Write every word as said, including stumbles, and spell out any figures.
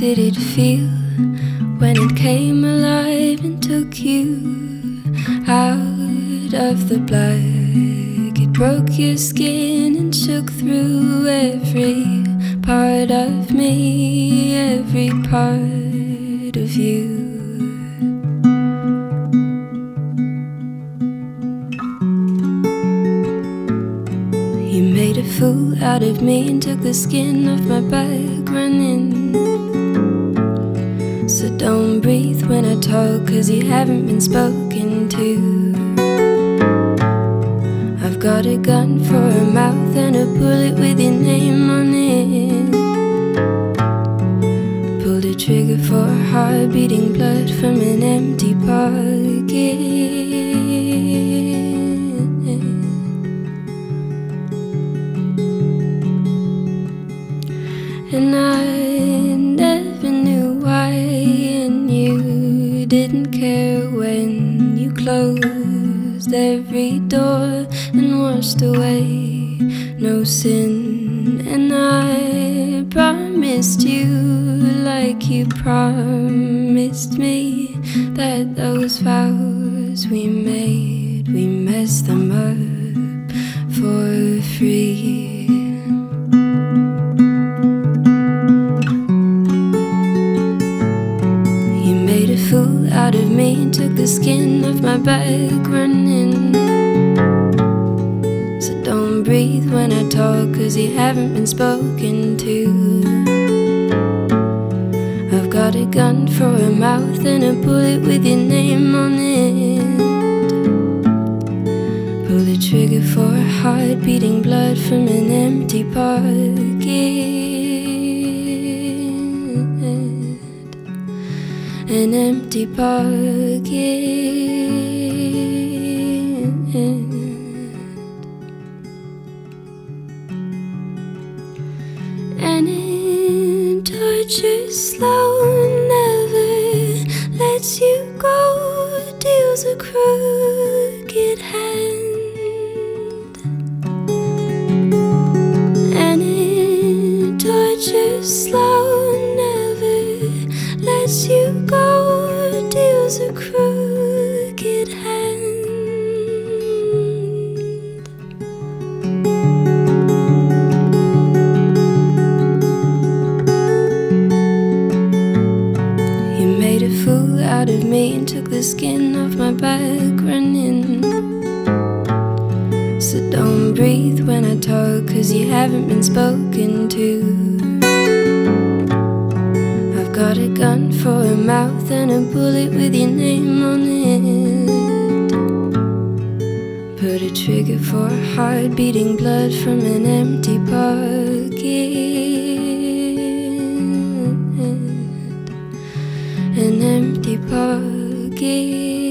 did it feel when it came alive and took you out of the black? It broke your skin and shook through every part of me, every part of you. You made a fool out of me and took the skin off my back running. So don't breathe when I talk, 'cause you haven't been spoken to. I've got a gun for a mouth and a bullet with your name on it. Pulled a trigger for a heart beating blood from an empty pocket. And I never knew why, and you didn't care when you closed every door and washed away no sin. And I promised you, like you promised me, that those vows we made, we messed them up for free. Fool out of me and took the skin off my back running. So don't breathe when I talk, 'cause you haven't been spoken to. I've got a gun for a mouth and a bullet with your name on it. Pull the trigger for a heart beating blood from an empty pocket. An empty pocket. And it tortures slow, never lets you go, deals a crooked hand. And it tortures slow, never lets you go, deals a crooked hand. You made a fool out of me and took the skin off my back running. So don't breathe when I talk, 'cause you haven't been spoken to. Got a gun for a mouth and a bullet with your name on it. Put a trigger for a heart beating blood from an empty pocket. An empty pocket.